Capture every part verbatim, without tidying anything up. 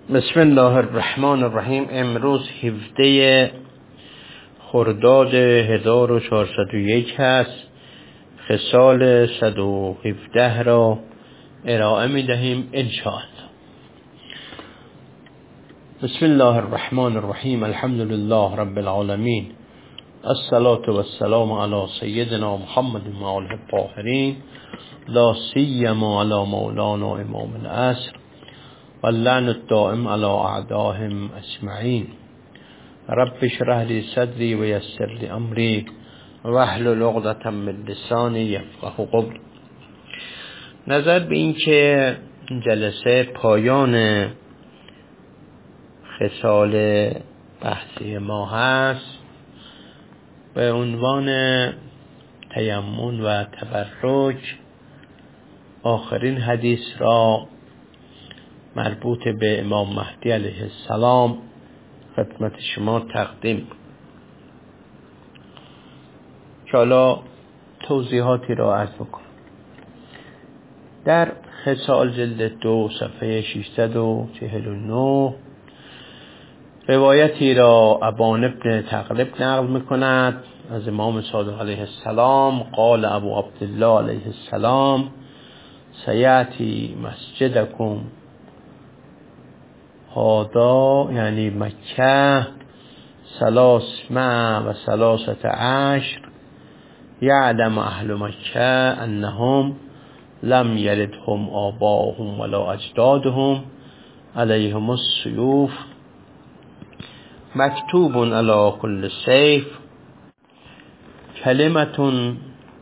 بسم الله الرحمن الرحیم. امروز هفده خرداد هزار و چهارصد و یک هست. خصال صد و هفده را ارائه می دهیم انشاءالله. بسم الله الرحمن الرحیم. الحمد لله رب العالمین. الصلاة والسلام علی سیدنا محمد و آله الطاهرین، لا سیما علی مولانا امام العصر واللعن الدائم على اعدائهم اجمعین. رب اشرح لی صدری و یسر لی امری واحلل عقدة من لسانی یفقهوا قولی. نظر به این که جلسه پایان خصال بحثی ما هست، به عنوان تیمم و تبرج آخرین حدیث را مربوط به امام مهدی علیه السلام خدمت شما تقدیم. حالا توضیحاتی را عرض بکنم. در خصال جلد دو صفحه ششصد و چهل و نه روایتی را ابان ابن تغلب نقل میکند از امام صادق علیه السلام. قال ابو عبدالله علیه السلام: سیأتی مسجدکم هذا، یعنی مکه، ثلاث مع و ثلاثة عشر، یعلم اهل مکه انهم لم یلدهم آباهم ولا اجدادهم علیهم السیوف، مکتوب علی کل سیف کلمة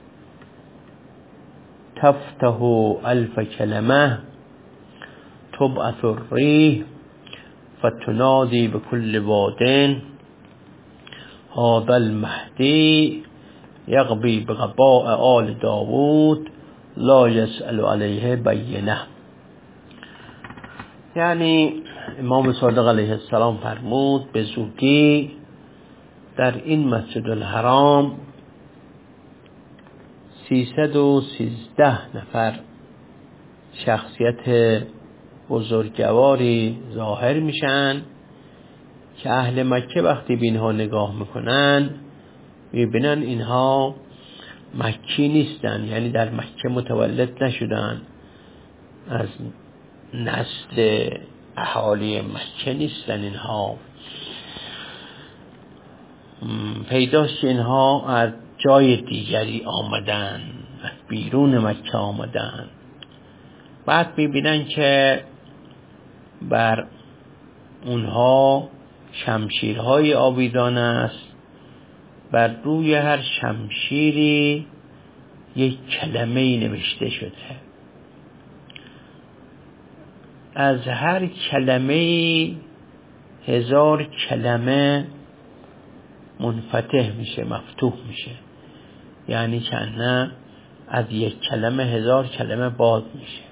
تفتح الف کلمه تبعث الریح فتنادی بكل واد هذا المهدی یغبی بغباء آل داود لا یسأل علیه بینه. یعنی امام صادق علیه السلام فرمود به زودی در این مسجد الحرام سیصد و سیزده نفر شخصیت بزرگواری ظاهر میشن که اهل مکه وقتی به اینها نگاه میکنن میبینن اینها مکی نیستن، یعنی در مکه متولد نشدن، از نسل اهالی مکه نیستن. اینها پیداست که اینها از جای دیگری آمدن، از بیرون مکه آمدن. بعد میبینن که بر اونها شمشیرهای آویزان است، بر روی هر شمشیری یک کلمه نوشته شده، از هر کلمه هزار کلمه منفتح میشه، مفتوح میشه، یعنی کنه از یک کلمه هزار کلمه باد میشه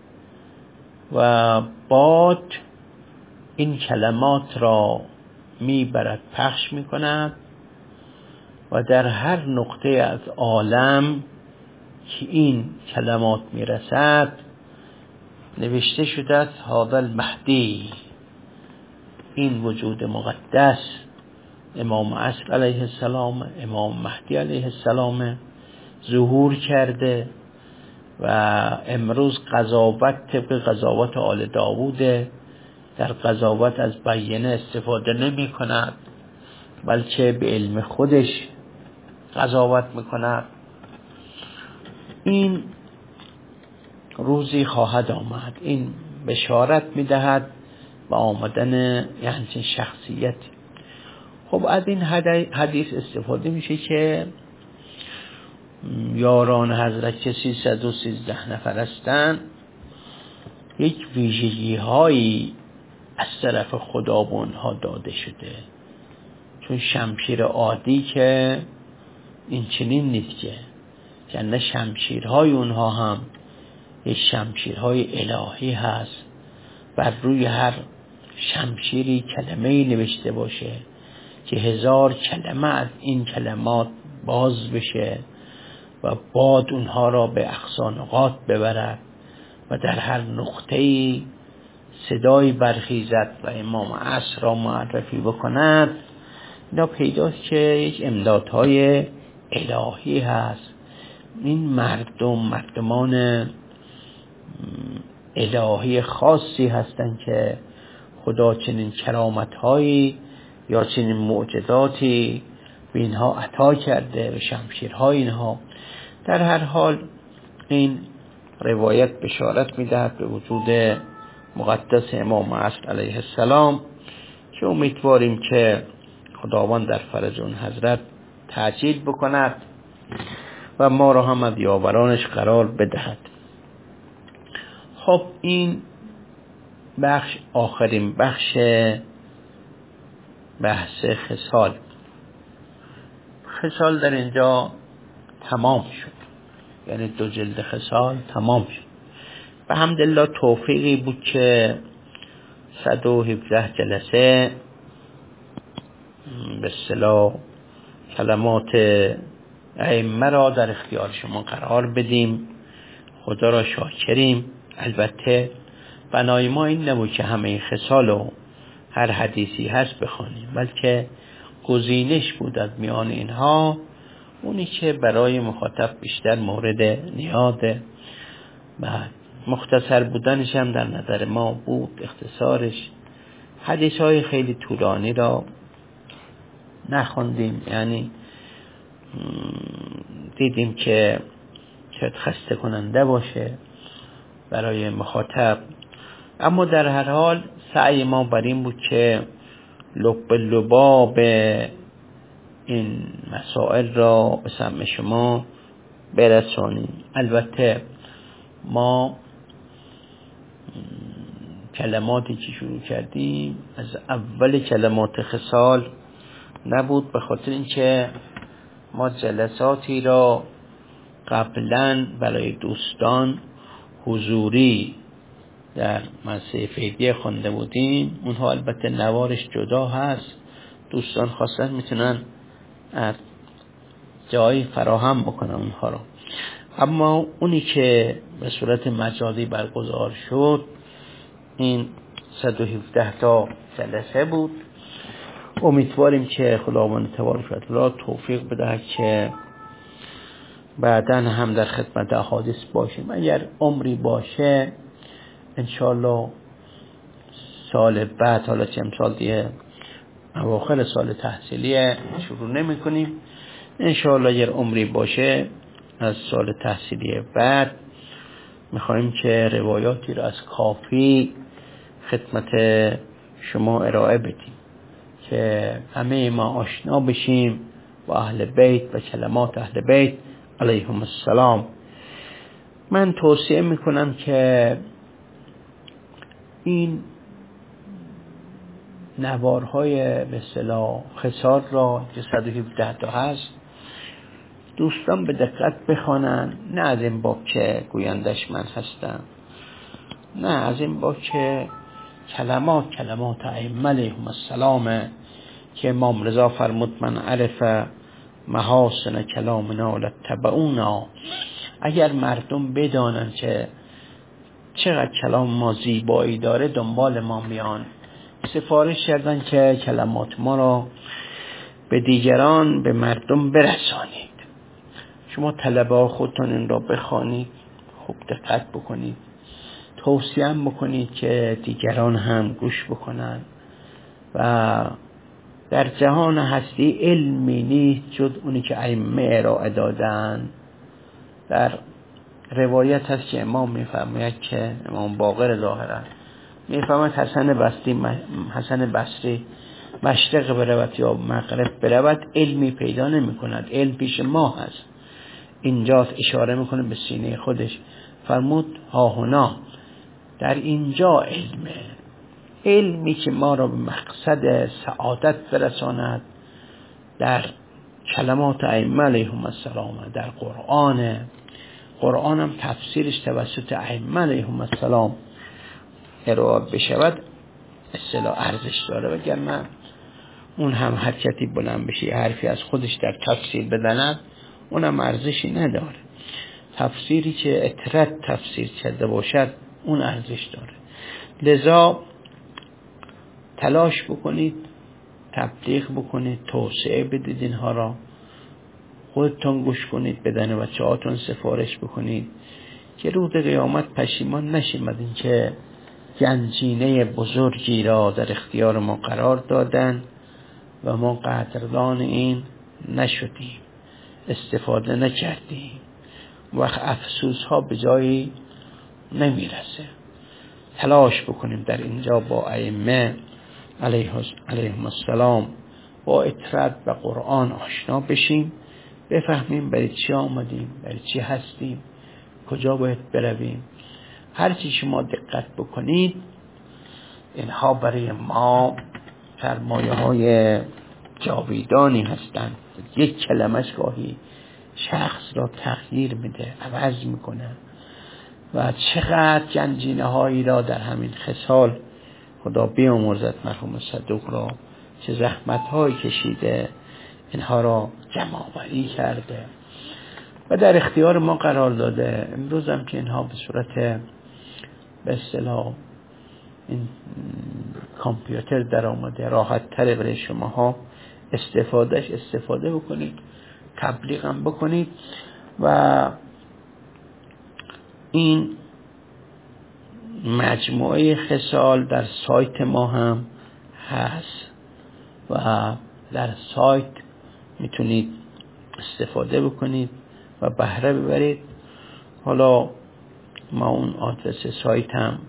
و باد این کلمات را میبرد، پخش میکند و در هر نقطه از عالم که این کلمات میرسد نوشته شده است هذا المهدی، این وجود مقدس امام عصر علیه السلام، امام مهدی علیه السلام ظهور کرده و امروز قضاوت طبق قضاوت آل داووده. در قضاوت از بیانه استفاده نمی کند، بلکه به علم خودش قضاوت می کند. این روزی خواهد آمد، این بشارت می دهد به آمدن یعنی شخصیت. خب از این حدیث استفاده میشه که یاران حضرت که سیصد و سیزده نفر هستند یک ویژگی هایی از طرف خدا به اونها داده شده، چون شمشیر عادی که این چنین نیست که یعنی شمشیرهای اونها هم یک شمشیرهای الهی هست، بر روی هر شمشیری کلمه‌ای نوشته باشه که هزار کلمه از این کلمات باز بشه و باد اونها را به اقصا نقاط ببرد و در هر نقطه‌ای صدایی برخیزد و امام عصر را معرفی بکند، اینا پیداست که یک امدادهای الهی هست. این مردم مردمان الهی خاصی هستند که خدا چنین کرامتهایی یا چنین معجزاتی به اینها عطا کرده، به شمشیرهای اینها. در هر حال این روایت بشارت میدهد به وجود مقدس امام عصر علیه السلام که امیدواریم که خداوند در فرج اون حضرت تعجیل بکند و ما را هم از یاورانش قرار بدهد. خب این بخش آخرین بخش بحث خصال. خصال در اینجا تمام شد، یعنی دو جلد خصال تمام شد. به حمدالله توفیقی بود که صد و هفده جلسه به اصطلاح کلمات ائمه را در اختیار شما قرار بدیم. خدا را شاکریم. البته بنای ما این نبود که همه خصال و هر حدیثی هست بخوانیم، بلکه گزینش بود از میان اینها اونی که برای مخاطب بیشتر مورد نیازه. بعد مختصر بودنش هم در نظر ما بود، اختصارش. حدیث های خیلی طولانی را نخوندیم، یعنی دیدیم که شاید خسته کننده باشه برای مخاطب. اما در هر حال سعی ما بر این بود که لب لباب این مسائل را به سمع شما برسانیم. البته ما کلماتی که شروع کردیم از اول کلمات خصال نبود، به خاطر اینکه ما جلساتی را قبلا برای دوستان حضوری در مدرسه فیضیه خوانده بودیم. اونها البته نوارش جدا هست، دوستان خواستن میتونن از جایی فراهم بکنن اونها رو. اما اونی که به صورت مجازی برگزار شد این صد و هفده تا جلسه بود. امیدواریم که خداوند تبارک و تعالی توفیق بده که بعداً هم در خدمت احادیث باشیم. اگر عمری باشه انشالله سال بعد، حالا چه امسال دیگه اواخر سال تحصیلی شروع نمی کنیم، انشالله اگر عمری باشه از سال تحصیلی بعد میخوایم که روایاتی را از کافی خدمت شما ارائه بدیم که همه ما آشنا بشیم با اهل بیت و کلمات اهل بیت علیهم السلام. من توصیه میکنم که این نوارهای به اصطلاح خصال را که صد و هفده تا هست دوستان به دقت بخوانن، نه از این باب که گویندش من هستم، نه از این باب که کلمات کلمات ائمه علیهم السلام که امام رضا فرمود من عرف محاسن کلامنا لتبعونا. اگر مردم بدانن که چقدر کلام ما زیبایی داره دنبال ما میان. سفارش کردن که کلمات ما را به دیگران به مردم برسانید. شما طلبه خودتون این را بخوانید، خوب دقت بکنید، توصیه بکنید که دیگران هم گوش بکنن. و در جهان هستی علمی نیست جز اونی که ائمه ارائه دادن. در روایت هست که امام میفرماید که امام باقر ظاهرا میفرماید حسن بصری حسن بصری مشرق برود یا مغرب برود علمی پیدا نمی کند، علم پیش ما هست. اینجاست اشاره میکنه به سینه خودش، فرمود ها هنا، در اینجا علمه، علمی که ما را به مقصد سعادت برساند در کلمات ائمه علیهم السلام، در قرآن. قرآن هم تفسیرش توسط ائمه علیهم السلام ارائه بشود اصطلاح ارزش داره، وگرنه اون هم حرکتی بلند بشه حرفی از خودش در تفسیر بدند اون هم ارزشی نداره. تفسیری که اطرت تفسیر کرده باشد اون ارزش داره. لذا تلاش بکنید، تبلیغ بکنید، توسعه بدید اینها را، خودتون گوش کنید، بدن بچه هاتون سفارش بکنید که روز قیامت پشیمان نشیم از این که گنجینه بزرگی را در اختیار ما قرار دادن و ما قدردان این نشدیم، استفاده نکردیم، وقت افسوس ها به جایی نمیرسه. تلاش بکنیم در اینجا با ائمه علیهم السلام با اطرد و قرآن آشنا بشیم، بفهمیم برای چی آمدیم، برای چی هستیم، کجا باید برویم. هر چی شما دقت بکنید اینها برای ما سرمایه های جاویدانی هستند. یک کلمش گاهی شخص را تغییر میده، عوض میکنه و چقدر گنجینه هایی را در همین خصال خدا بیامرزد مرحوم صدوق را، چه زحمت هایی کشیده اینها را جمع آوری کرده و در اختیار ما قرار داده. امروز هم که اینها به صورت به اصطلاح این کامپیوتر در آمده، راحت تره برای شماها استفادهش استفاده بکنید، تبلیغ هم بکنید و این مجموعه خصال در سایت ما هم هست و در سایت میتونید استفاده بکنید و بهره ببرید. حالا ما اون آدرس سایت هم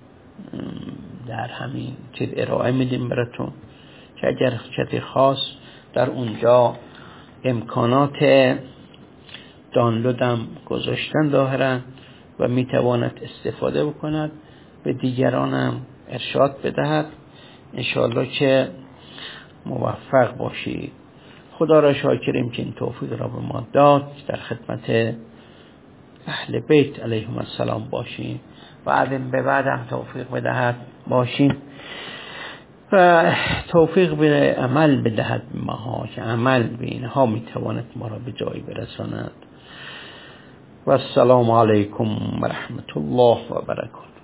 در همین چیز ارائه میدیم براتون که اگر چیزی خاص در اونجا امکانات دانلود هم گذاشتن ظاهرا و میتواند استفاده بکند، به دیگران هم ارشاد بدهد. انشاءالله که موفق باشید. خدا را شاکریم که این توفیق را به ما داد، در خدمت اهل بیت علیهم السلام باشیم و از این به بعد هم توفیق بدهد باشیم و توفیق به عمل بدهد ما که عمل به اینها میتواند ما را به جایی برساند. و السلام علیکم و رحمت الله و برکاته.